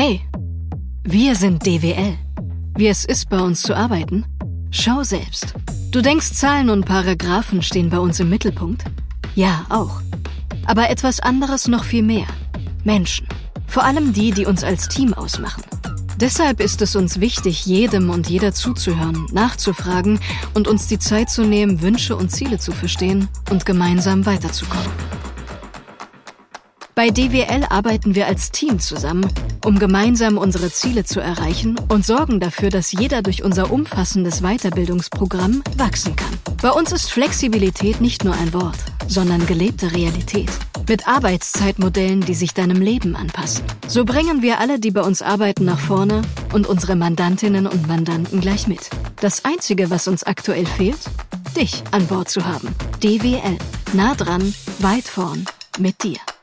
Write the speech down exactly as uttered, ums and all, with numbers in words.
Hey, wir sind D W L. Wie es ist, bei uns zu arbeiten? Schau selbst. Du denkst, Zahlen und Paragraphen stehen bei uns im Mittelpunkt? Ja, auch. Aber etwas anderes noch viel mehr. Menschen. Vor allem die, die uns als Team ausmachen. Deshalb ist es uns wichtig, jedem und jeder zuzuhören, nachzufragen und uns die Zeit zu nehmen, Wünsche und Ziele zu verstehen und gemeinsam weiterzukommen. Bei D W L arbeiten wir als Team zusammen, um gemeinsam unsere Ziele zu erreichen und sorgen dafür, dass jeder durch unser umfassendes Weiterbildungsprogramm wachsen kann. Bei uns ist Flexibilität nicht nur ein Wort, sondern gelebte Realität. Mit Arbeitszeitmodellen, die sich deinem Leben anpassen. So bringen wir alle, die bei uns arbeiten, nach vorne und unsere Mandantinnen und Mandanten gleich mit. Das Einzige, was uns aktuell fehlt, dich an Bord zu haben. D W L. Nah dran, weit vorn, mit dir.